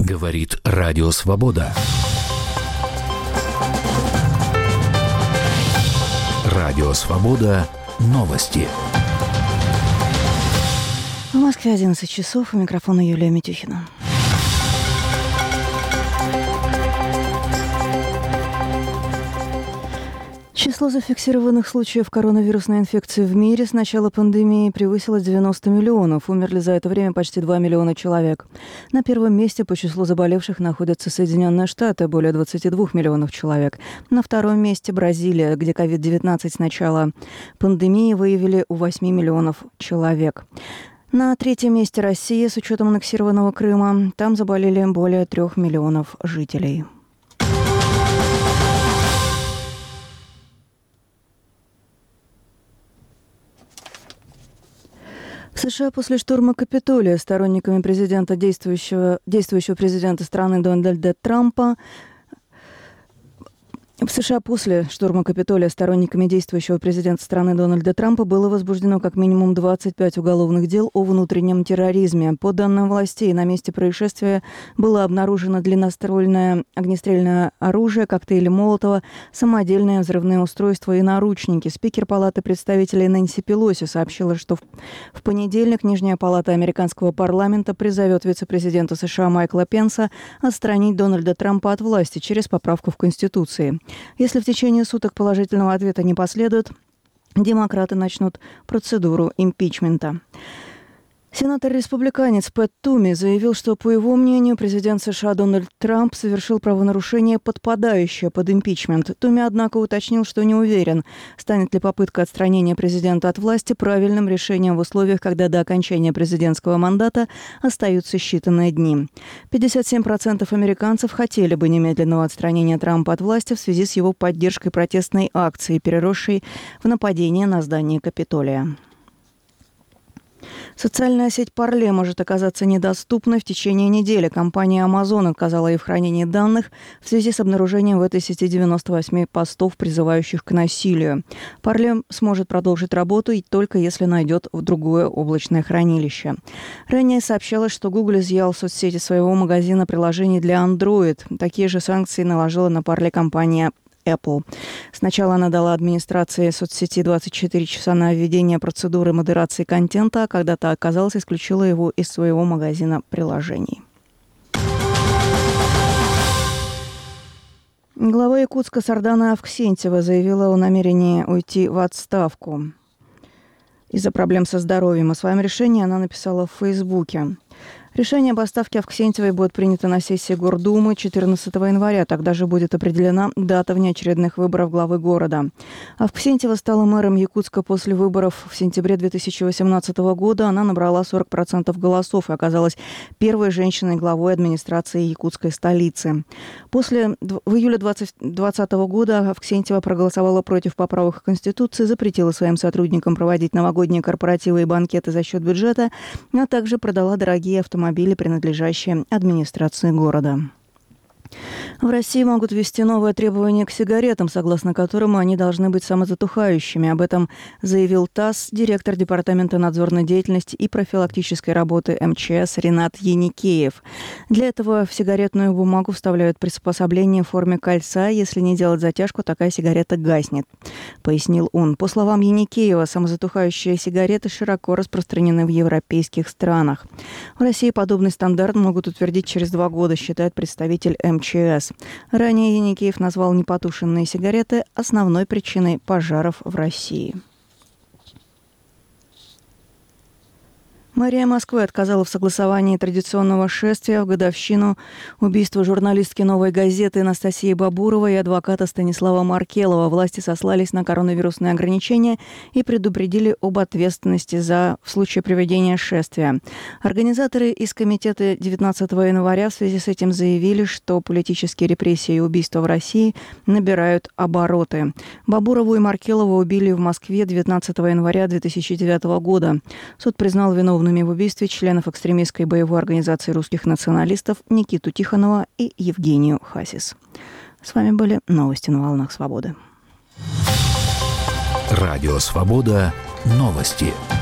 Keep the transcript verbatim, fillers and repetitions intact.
Говорит Радио Свобода. Радио Свобода. Новости. В Москве одиннадцать часов. У микрофона Юлия Митюхина. Число зафиксированных случаев коронавирусной инфекции в мире с начала пандемии превысило девяносто миллионов. Умерли за это время почти два миллиона человек. На первом месте по числу заболевших находятся Соединенные Штаты, более двадцати двух миллионов человек. На втором месте Бразилия, где ковид девятнадцать с начала пандемии выявили у восьми миллионов человек. На третьем месте Россия с учетом аннексированного Крыма. Там заболели более трех миллионов жителей. В США после штурма Капитолия сторонниками президента, действующего, действующего президента страны Дональда Трампа В США после штурма Капитолия сторонниками действующего президента страны Дональда Трампа было возбуждено как минимум двадцать пять уголовных дел о внутреннем терроризме. По данным властей, на месте происшествия было обнаружено длинноствольное огнестрельное оружие, коктейли Молотова, самодельные взрывные устройства и наручники. Спикер Палаты представителей Нэнси Пелоси сообщила, что в понедельник Нижняя палата американского парламента призовет вице-президента США Майкла Пенса отстранить Дональда Трампа от власти через поправку в Конституции. Если в течение суток положительного ответа не последует, демократы начнут процедуру импичмента. Сенатор-республиканец Пэт Туми заявил, что, по его мнению, президент США Дональд Трамп совершил правонарушение, подпадающее под импичмент. Туми, однако, уточнил, что не уверен, станет ли попытка отстранения президента от власти правильным решением в условиях, когда до окончания президентского мандата остаются считанные дни. пятьдесят семь процентов американцев хотели бы немедленного отстранения Трампа от власти в связи с его поддержкой протестной акции, переросшей в нападение на здание Капитолия. Социальная сеть Parler может оказаться недоступной в течение недели. Компания Amazon отказала ей в хранении данных в связи с обнаружением в этой сети девяноста восьми постов, призывающих к насилию. Parler сможет продолжить работу и только если найдет другое облачное хранилище. Ранее сообщалось, что Google изъял в соцсети своего магазина приложений для Android. Такие же санкции наложила на Parler компания Apple. Сначала она дала администрации соцсети двадцать четыре часа на введение процедуры модерации контента, а когда та оказалась, исключила его из своего магазина приложений. Глава Якутска Сардана Авксентьева заявила о намерении уйти в отставку из-за проблем со здоровьем. О своем решении она написала в Фейсбуке. Решение об отставке Авксентьевой будет принято на сессии Гордумы четырнадцатого января. Тогда же будет определена дата внеочередных выборов главы города. Авксентьева стала мэром Якутска после выборов в сентябре две тысячи восемнадцатого года. Она набрала сорок процентов голосов и оказалась первой женщиной главой администрации якутской столицы. После, в июле две тысячи двадцатого года Авксентьева проголосовала против поправок в Конституции, запретила своим сотрудникам проводить новогодние корпоративы и банкеты за счет бюджета, а также продала дорогие автомобили, принадлежащие администрации города. В России могут ввести новое требование к сигаретам, согласно которому они должны быть самозатухающими. Об этом заявил ТАСС директор Департамента надзорной деятельности и профилактической работы эм че эс Ринат Еникеев. Для этого в сигаретную бумагу вставляют приспособление в форме кольца. Если не делать затяжку, такая сигарета гаснет, пояснил он. По словам Еникеева, самозатухающие сигареты широко распространены в европейских странах. В России подобный стандарт могут утвердить через два года, считает представитель эм че эс. Ранее Еникеев назвал непотушенные сигареты основной причиной пожаров в России. Мэрия Москвы отказала в согласовании традиционного шествия в годовщину убийства журналистки «Новой газеты» Анастасии Бабуровой и адвоката Станислава Маркелова. Власти сослались на коронавирусные ограничения и предупредили об ответственности за в случае проведения шествия. Организаторы из комитета девятнадцатого января в связи с этим заявили, что политические репрессии и убийства в России набирают обороты. Бабурову и Маркелову убили в Москве девятнадцатого января две тысячи девятого года. Суд признал виновными в убийстве членов экстремистской боевой организации русских националистов Никиту Тихонова и Евгению Хасис. С вами были новости на волнах Свободы. Радио Свобода. Новости.